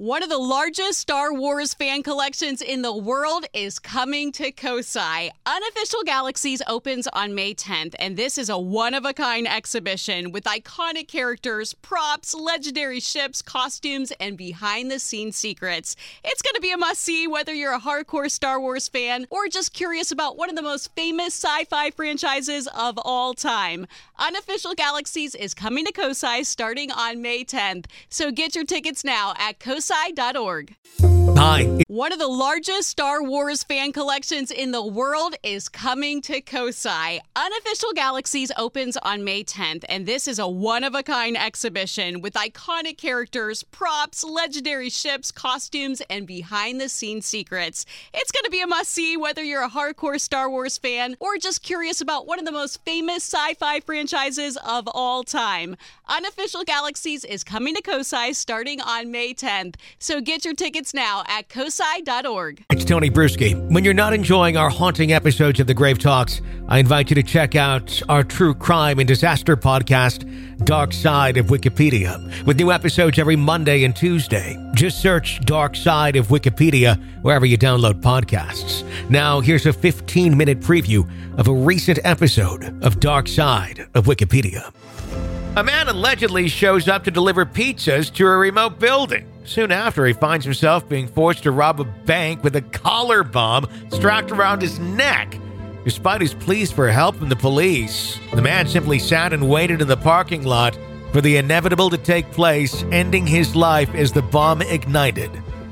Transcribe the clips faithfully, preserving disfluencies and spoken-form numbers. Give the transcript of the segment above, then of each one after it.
One of the largest Star Wars fan collections in the world is coming to Kosai. Unofficial Galaxies opens on May tenth, and this is a one-of-a-kind exhibition with iconic characters, props, legendary ships, costumes, and behind-the-scenes secrets. It's going to be a must-see whether you're a hardcore Star Wars fan or just curious about one of the most famous sci-fi franchises of all time. Unofficial Galaxies is coming to Kosai starting on May tenth, so get your tickets now at kosai dot org. Hi. One of the largest Star Wars fan collections in the world is coming to Kosai. Unofficial Galaxies opens on May tenth, and this is a one-of-a-kind exhibition with iconic characters, props, legendary ships, costumes, and behind-the-scenes secrets. It's going to be a must-see whether you're a hardcore Star Wars fan or just curious about one of the most famous sci-fi franchises of all time. Unofficial Galaxies is coming to Kosai starting on May tenth, so get your tickets now at kosai dot org. It's Tony Bruschi. When you're not enjoying our haunting episodes of The Grave Talks, I invite you to check out our true crime and disaster podcast, Dark Side of Wikipedia, with new episodes every Monday and Tuesday. Just search Dark Side of Wikipedia wherever you download podcasts. Now, here's a fifteen-minute preview of a recent episode of Dark Side of Wikipedia. A man allegedly shows up to deliver pizzas to a remote building. Soon after, he finds himself being forced to rob a bank with a collar bomb strapped around his neck. Despite his pleas for help from the police, the man simply sat and waited in the parking lot for the inevitable to take place, ending his life as the bomb ignited.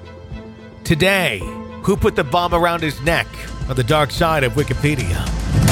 Today, who put the bomb around his neck on the dark side of Wikipedia?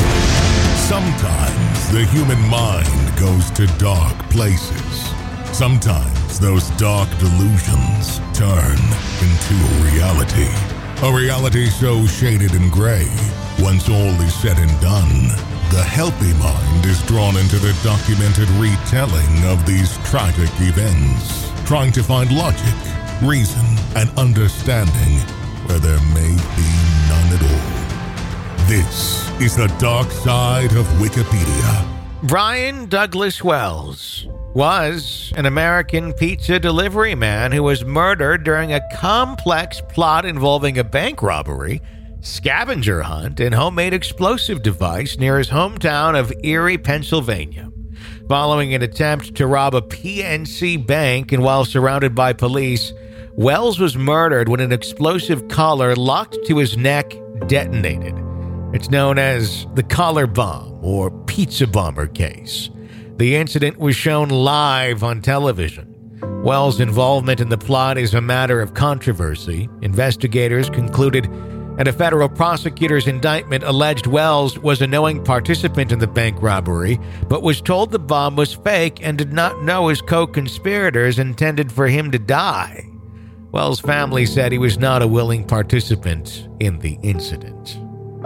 Sometimes the human mind goes to dark places. Sometimes those dark delusions turn into a reality. A reality so shaded in gray, once all is said and done, the healthy mind is drawn into the documented retelling of these tragic events, trying to find logic, reason, and understanding where there may be none at all. This is the dark side of Wikipedia. Brian Douglas Wells was an American pizza delivery man who was murdered during a complex plot involving a bank robbery, scavenger hunt, and homemade explosive device near his hometown of Erie, Pennsylvania. Following an attempt to rob a P N C bank and while surrounded by police, Wells was murdered when an explosive collar locked to his neck detonated. It's known as the collar bomb or pizza bomber case. The incident was shown live on television. Wells' involvement in the plot is a matter of controversy. Investigators concluded, and a federal prosecutor's indictment alleged Wells was a knowing participant in the bank robbery, but was told the bomb was fake and did not know his co-conspirators intended for him to die. Wells' family said he was not a willing participant in the incident.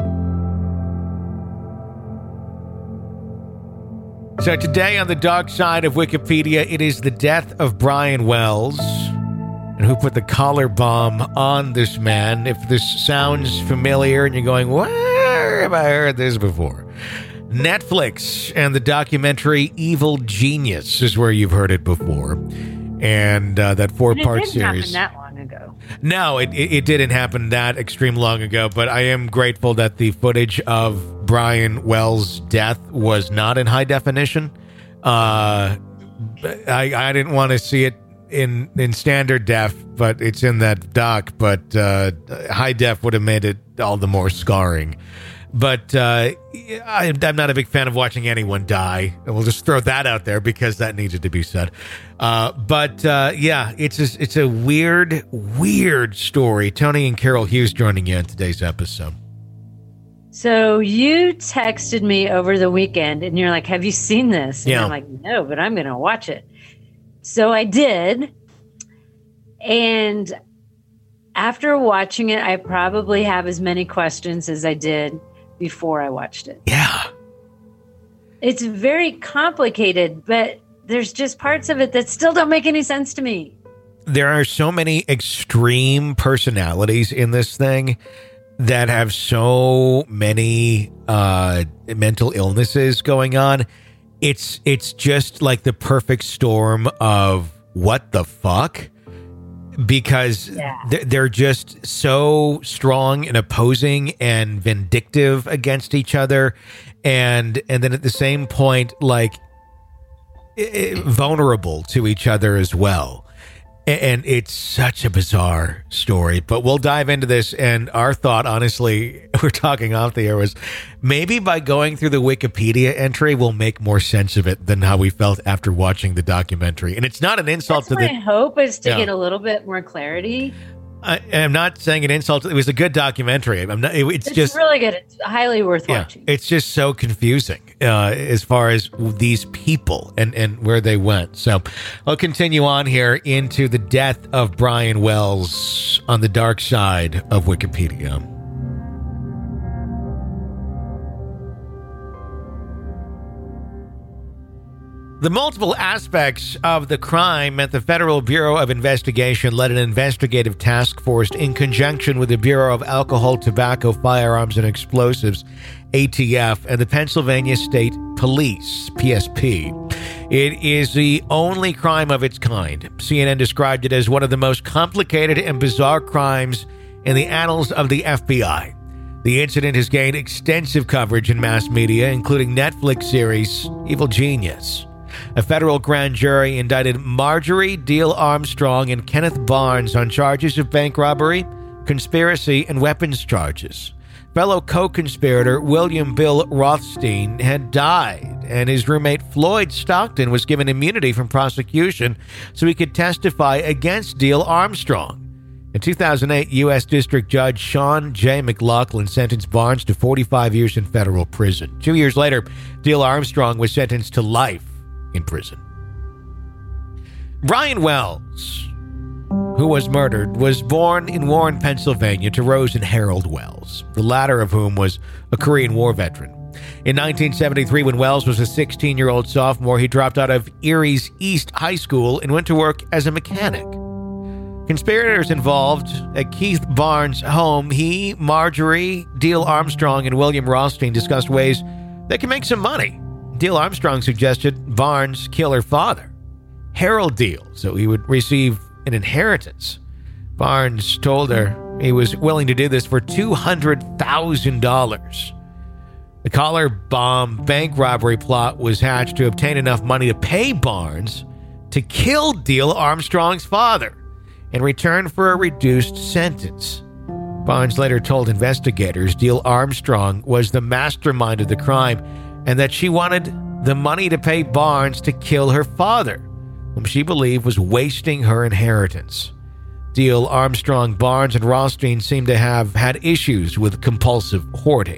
So today on the dark side of Wikipedia, it is the death of Brian Wells and who put the collar bomb on this man. If this sounds familiar and you're going, where have I heard this before? Netflix and the documentary Evil Genius is where you've heard it before. And uh, that four-part series. It didn't happen that long ago. No, it, it, it didn't happen that extreme long ago, but I am grateful that the footage of Brian Wells' death was not in high definition. Uh, I, I didn't want to see it in, in standard def, but it's in that doc, but uh, high def would have made it all the more scarring. But uh, I, I'm not a big fan of watching anyone die. And we'll just throw that out there because that needed to be said. Uh, but uh, yeah, it's a, it's a weird, weird story. Tony and Carol Hughes joining you in today's episode. So you texted me over the weekend and you're like, have you seen this? And yeah. I'm like, no, but I'm going to watch it. So I did. And after watching it, I probably have as many questions as I did before I watched it. Yeah. It's very complicated, but there's just parts of it that still don't make any sense to me. There are so many extreme personalities in this thing that have so many uh, mental illnesses going on. It's it's just like the perfect storm of what the fuck? because Yeah. they're, they're just so strong and opposing and vindictive against each other. And, and then at the same point, like i- i- vulnerable to each other as well. And it's such a bizarre story, but we'll dive into this. And our thought, honestly, we're talking off the air, was maybe by going through the Wikipedia entry, we'll make more sense of it than how we felt after watching the documentary. And it's not an insult That's to my the. hope is to Yeah. get a little bit more clarity. I, I'm not saying an insult. It was a good documentary. I'm not. It, it's It's just really good. It's highly worth yeah, watching. it's just so confusing uh, as far as these people and, and where they went. So I'll continue on here into the death of Brian Wells on the dark side of Wikipedia. The multiple aspects of the crime meant the Federal Bureau of Investigation led an investigative task force in conjunction with the Bureau of Alcohol, Tobacco, Firearms, and Explosives, A T F, and the Pennsylvania State Police, P S P. It is the only crime of its kind. C N N described it as one of the most complicated and bizarre crimes in the annals of the F B I. The incident has gained extensive coverage in mass media, including Netflix series Evil Genius. A federal grand jury indicted Marjorie Deal Armstrong and Kenneth Barnes on charges of bank robbery, conspiracy, and weapons charges. Fellow co-conspirator William Bill Rothstein had died, and his roommate Floyd Stockton was given immunity from prosecution so he could testify against Deal Armstrong. In two thousand eight, U S District Judge Sean J. McLaughlin sentenced Barnes to forty-five years in federal prison. Two years later, Deal Armstrong was sentenced to life in prison. Brian Wells, who was murdered, was born in Warren, Pennsylvania to Rose and Harold Wells, the latter of whom was a Korean War veteran. In nineteen seventy-three, when Wells was a sixteen-year-old sophomore, he dropped out of Erie's East High School and went to work as a mechanic. Conspirators involved at Keith Barnes' home, he, Marjorie, Deal Armstrong, and William Rothstein discussed ways they can make some money. Deal Armstrong suggested Barnes kill her father, Harold Deal, so he would receive an inheritance. Barnes told her he was willing to do this for two hundred thousand dollars. The collar bomb bank robbery plot was hatched to obtain enough money to pay Barnes to kill Deal Armstrong's father in return for a reduced sentence. Barnes later told investigators Deal Armstrong was the mastermind of the crime and that she wanted the money to pay Barnes to kill her father, whom she believed was wasting her inheritance. Deal Armstrong, Barnes, and Rothstein seem to have had issues with compulsive hoarding.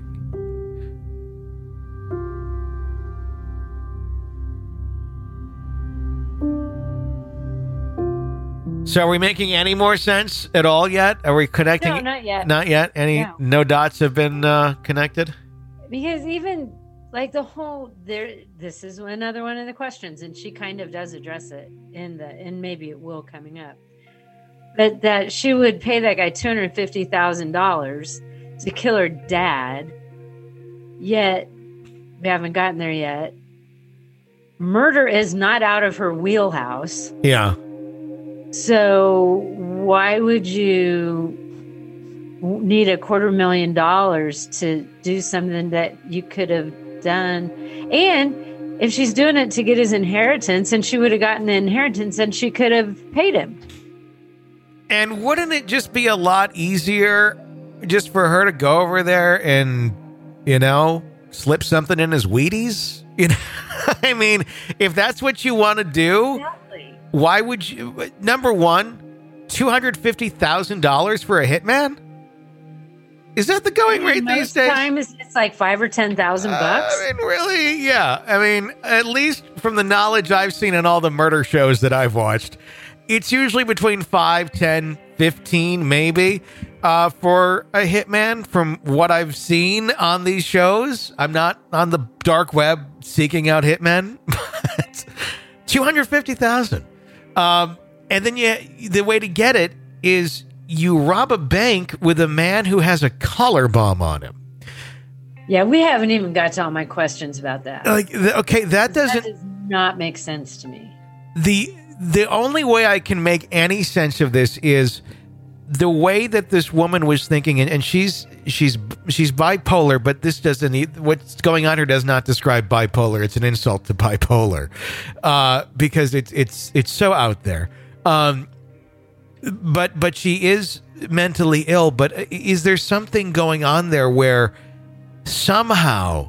So are we making any more sense at all yet? Are we connecting? No, not yet. Not yet? Any No. no dots have been uh, connected? Because even like the whole there, this is another one of the questions, and she kind of does address it in the, and maybe it will coming up, but that she would pay that guy two hundred fifty thousand dollars to kill her dad. Yet we haven't gotten there yet. Murder is not out of her wheelhouse. Yeah. So why would you need a quarter million dollars to do something that you could have done? And if she's doing it to get his inheritance, and she would have gotten the inheritance, and she could have paid him. And wouldn't it just be a lot easier just for her to go over there and, you know, slip something in his Wheaties? You know, I mean, if that's what you want to do, Exactly. why would you? Number one, two hundred fifty thousand dollars for a hitman? Is that the going rate Most these days? times it's like five or ten thousand bucks. I mean, really? Yeah. I mean, at least from the knowledge I've seen in all the murder shows that I've watched, it's usually between five, ten, fifteen, maybe, uh, for a hitman from what I've seen on these shows. I'm not on the dark web seeking out hitmen, but two hundred fifty thousand. Um, and then you, the way to get it is you rob a bank with a man who has a collar bomb on him. Yeah, we haven't even got to all my questions about that. Like, th- okay, that That doesn't does not make sense to me. the the only way I can make any sense of this is the way that this woman was thinking, and, and she's she's she's bipolar, but this doesn't, what's going on here does not describe bipolar. It's an insult to bipolar, uh, because it's it's it's so out there. Um, but but she is mentally ill. But is there something going on there where somehow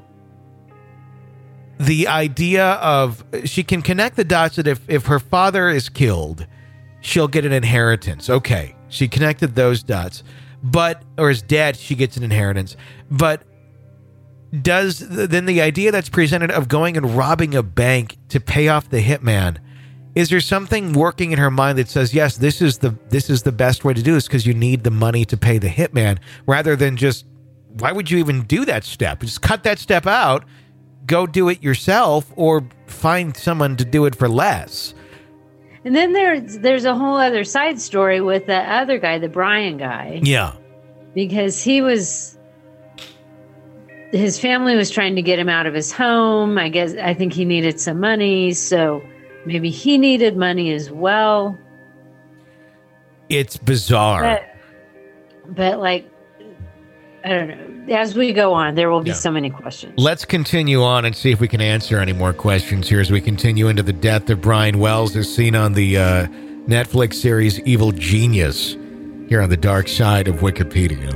the idea of, she can connect the dots that if, if her father is killed, she'll get an inheritance. Okay. She connected those dots, but, or is dead, she gets an inheritance. But does, then the idea that's presented of going and robbing a bank to pay off the hitman, is there something working in her mind that says, yes, this is the, this is the best way to do this because you need the money to pay the hitman, rather than just, why would you even do that step? Just cut that step out, go do it yourself, or find someone to do it for less. And then there's there's a whole other side story with the other guy, the Brian guy. Yeah. Because he was, his family was trying to get him out of his home. I guess, I think he needed some money, so maybe he needed money as well. It's bizarre. But, but like, I don't know. As we go on, there will be yeah. so many questions. Let's continue on and see if we can answer any more questions here as we continue into the death of Brian Wells, as seen on the uh, Netflix series Evil Genius, here on the dark side of Wikipedia.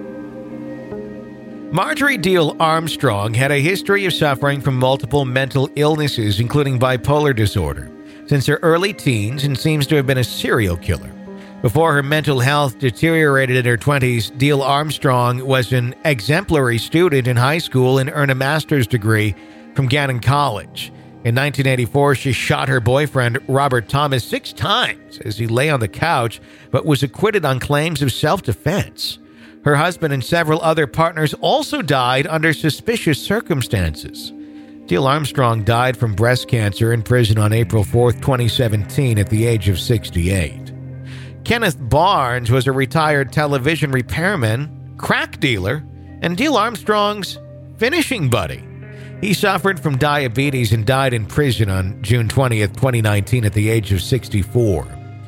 Marjorie Diehl Armstrong had a history of suffering from multiple mental illnesses, including bipolar disorder, since her early teens, and seems to have been a serial killer. Before her mental health deteriorated in her twenties, Diehl Armstrong was an exemplary student in high school and earned a master's degree from Gannon College. In nineteen eighty-four, she shot her boyfriend, Robert Thomas, six times as he lay on the couch, but was acquitted on claims of self-defense. Her husband and several other partners also died under suspicious circumstances. Diehl Armstrong died from breast cancer in prison on April fourth, twenty seventeen, at the age of sixty-eight. Kenneth Barnes was a retired television repairman, crack dealer, and Diehl Armstrong's finishing buddy. He suffered from diabetes and died in prison on June twentieth, twenty nineteen, at the age of sixty-four.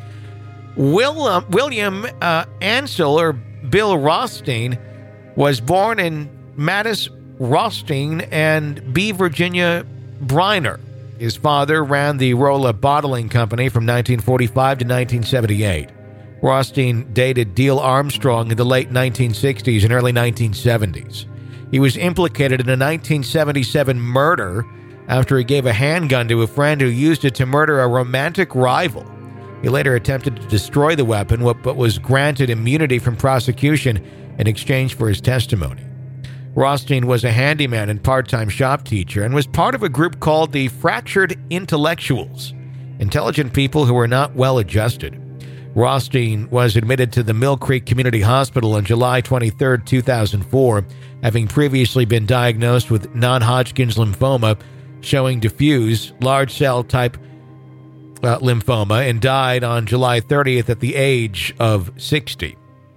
Will, uh, William uh, Ansel, or Bill Rothstein, was born in Mattis Rothstein and B. Virginia Briner. His father ran the Rolla Bottling Company from nineteen forty-five to nineteen seventy-eight. Rothstein dated Diehl Armstrong in the late nineteen sixties and early nineteen seventies. He was implicated in a nineteen seventy-seven murder after he gave a handgun to a friend who used it to murder a romantic rival. He later attempted to destroy the weapon, but was granted immunity from prosecution in exchange for his testimony. Rothstein was a handyman and part-time shop teacher and was part of a group called the Fractured Intellectuals, intelligent people who were not well-adjusted. Rothstein was admitted to the Mill Creek Community Hospital on July twenty-third, two thousand four, having previously been diagnosed with non-Hodgkin's lymphoma, showing diffuse large cell type uh, lymphoma, and died on July thirtieth at the age of sixty.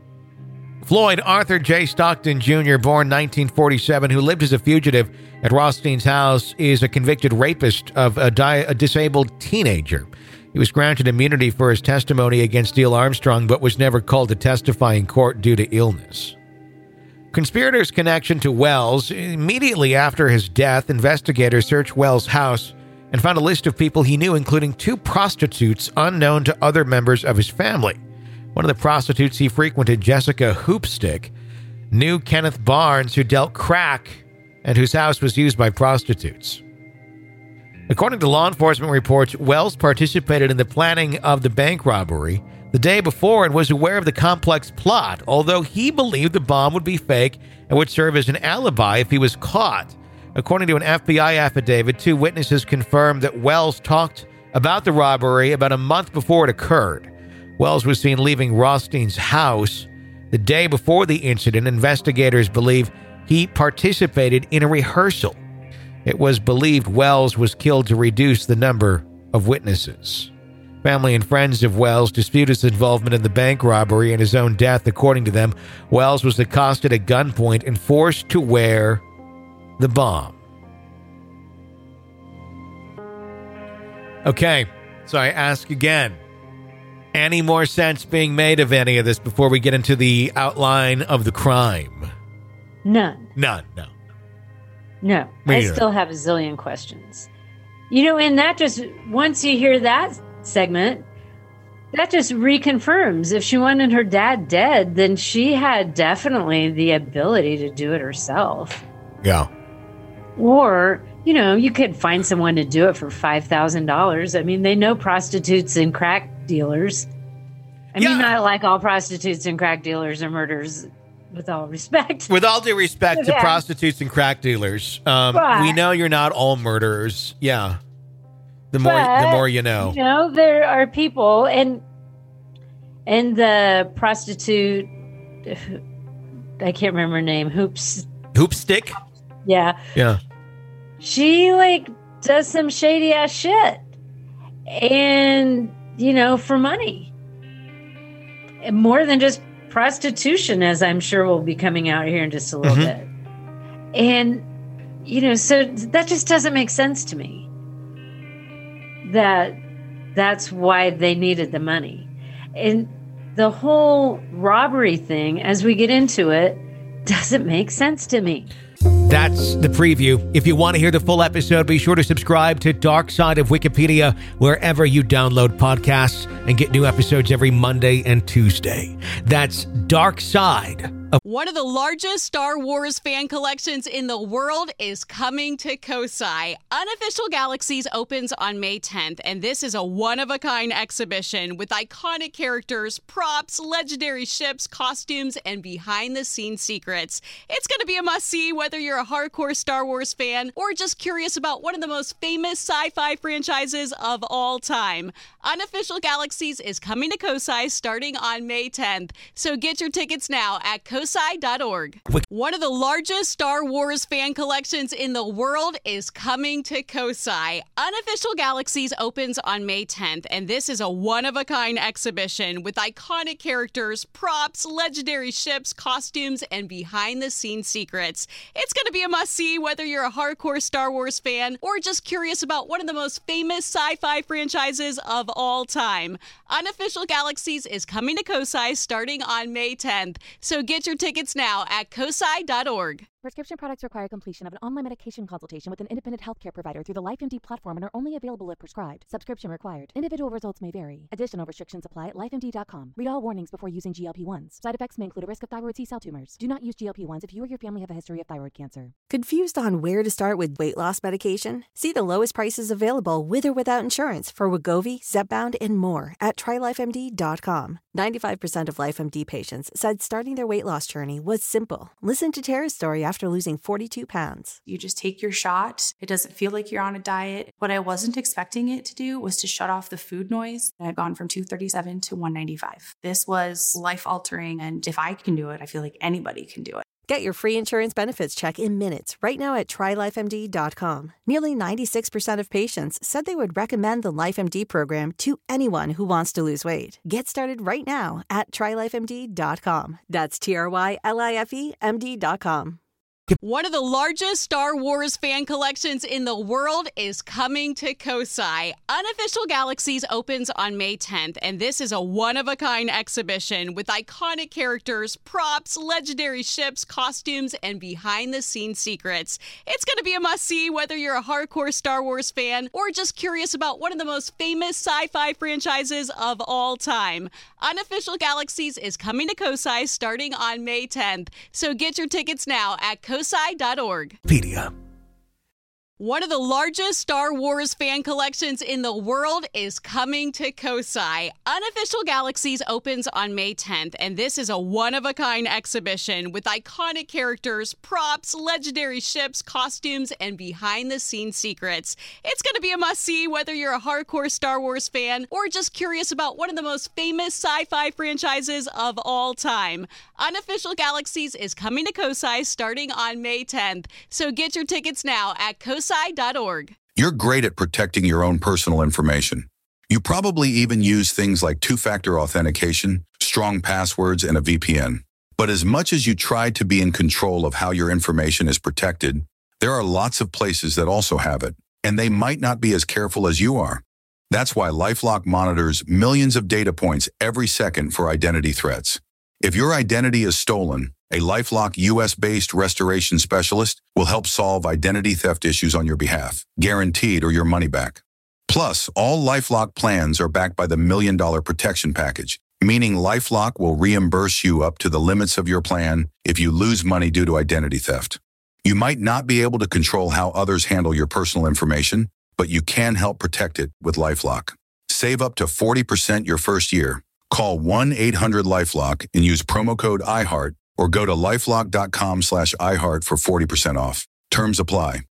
Floyd Arthur J. Stockton Junior, born nineteen forty-seven, who lived as a fugitive at Rothstein's house, is a convicted rapist of a, di- a disabled teenager. He was granted immunity for his testimony against Diehl Armstrong, but was never called to testify in court due to illness. Conspirators' connection to Wells. Immediately after his death, investigators searched Wells' house and found a list of people he knew, including two prostitutes unknown to other members of his family. One of the prostitutes he frequented, Jessica Hoopstick, knew Kenneth Barnes, who dealt crack and whose house was used by prostitutes. According to law enforcement reports, Wells participated in the planning of the bank robbery the day before and was aware of the complex plot, although he believed the bomb would be fake and would serve as an alibi if he was caught. According to an F B I affidavit, two witnesses confirmed that Wells talked about the robbery about a month before it occurred. Wells was seen leaving Rothstein's house the day before the incident. Investigators believe he participated in a rehearsal. It was believed Wells was killed to reduce the number of witnesses. Family and friends of Wells dispute his involvement in the bank robbery and his own death. According to them, Wells was accosted at gunpoint and forced to wear the bomb. Okay, So I ask again, any more sense being made of any of this before we get into the outline of the crime? None. None, no. No. Me I neither. still have a zillion questions. You know, and that just, once you hear that segment, that just reconfirms if she wanted her dad dead, then she had definitely the ability to do it herself. Yeah. Or, you know, you could find someone to do it for five thousand dollars. I mean, they know prostitutes and crack dealers. I Yeah. mean, not like all prostitutes and crack dealers are murderers, with all respect. With all due respect to Yeah. prostitutes and crack dealers, um, But- we know you're not all murderers. Yeah. The more But, the more you know. You know, there are people, and and the prostitute, I can't remember her name, Hoops. Hoopstick? Yeah. Yeah. She like does some shady ass shit. And, you know, for money. And more than just prostitution, as I'm sure will be coming out here in just a little Mhm. bit. And, you know, so that just doesn't make sense to me. That that's why they needed the money. And the whole robbery thing, as we get into it, doesn't make sense to me. That's the preview. If you want to hear the full episode, be sure to subscribe to Dark Side of Wikipedia wherever you download podcasts and get new episodes every Monday and Tuesday. That's Dark Side of One of the largest Star Wars fan collections in the world is coming to Kosai. Unofficial Galaxies opens on May tenth, and this is a one-of-a-kind exhibition with iconic characters, props, legendary ships, costumes, and behind-the-scenes secrets. It's going to be a must-see whether you're a hardcore Star Wars fan or just curious about one of the most famous sci-fi franchises of all time. Unofficial Galaxies is coming to Kosai starting on May tenth, so get your tickets now at kosai dot org. One of the largest Star Wars fan collections in the world is coming to Kosai. Unofficial Galaxies opens on May tenth, and this is a one-of-a-kind exhibition with iconic characters, props, legendary ships, costumes, and behind-the-scenes secrets. It's going to be a must-see whether you're a hardcore Star Wars fan or just curious about one of the most famous sci-fi franchises of all time. Unofficial Galaxies is coming to Kosai starting on May tenth, so get your tickets now at kosai dot org. Prescription products require completion of an online medication consultation with an independent healthcare provider through the LifeMD platform and are only available if prescribed. Subscription required. Individual results may vary. Additional restrictions apply at life M D dot com. Read all warnings before using G L P one s. Side effects may include a risk of thyroid C-cell tumors. Do not use G L P one s if you or your family have a history of thyroid cancer. Confused on where to start with weight loss medication? See the lowest prices available with or without insurance for Wegovy, Zepbound, and more at try life M D dot com. ninety-five percent of LifeMD patients said starting their weight loss journey was simple. Listen to Tara's story after losing forty-two pounds. You just take your shot. It doesn't feel like you're on a diet. What I wasn't expecting it to do was to shut off the food noise. I've gone from two thirty-seven to one ninety-five. This was life-altering, and if I can do it, I feel like anybody can do it. Get your free insurance benefits check in minutes right now at try life M D dot com. Nearly ninety-six percent of patients said they would recommend the LifeMD program to anyone who wants to lose weight. Get started right now at try life M D dot com. That's T R Y L I F E M D dot com. One of the largest Star Wars fan collections in the world is coming to Kosai. Unofficial Galaxies opens on May tenth, and this is a one-of-a-kind exhibition with iconic characters, props, legendary ships, costumes, and behind-the-scenes secrets. It's going to be a must-see whether you're a hardcore Star Wars fan or just curious about one of the most famous sci-fi franchises of all time. Unofficial Galaxies is coming to Kosai starting on May tenth, so get your tickets now at kosai dot org. Wikipedia. One of the largest Star Wars fan collections in the world is coming to Kosai. Unofficial Galaxies opens on May tenth, and this is a one-of-a-kind exhibition with iconic characters, props, legendary ships, costumes, and behind-the-scenes secrets. It's going to be a must-see whether you're a hardcore Star Wars fan or just curious about one of the most famous sci-fi franchises of all time. Unofficial Galaxies is coming to Kosai starting on May tenth, so get your tickets now at kosai dot org. You're great at protecting your own personal information. You probably even use things like two-factor authentication, strong passwords, and a V P N. But as much as you try to be in control of how your information is protected, there are lots of places that also have it, and they might not be as careful as you are. That's why LifeLock monitors millions of data points every second for identity threats. If your identity is stolen, a LifeLock U S-based restoration specialist will help solve identity theft issues on your behalf, guaranteed or your money back. Plus, all LifeLock plans are backed by the Million Dollar Protection Package, meaning LifeLock will reimburse you up to the limits of your plan if you lose money due to identity theft. You might not be able to control how others handle your personal information, but you can help protect it with LifeLock. Save up to forty percent your first year. Call one eight hundred LifeLock and use promo code iHeart or go to lifelock dot com slash iHeart for forty percent off. Terms apply.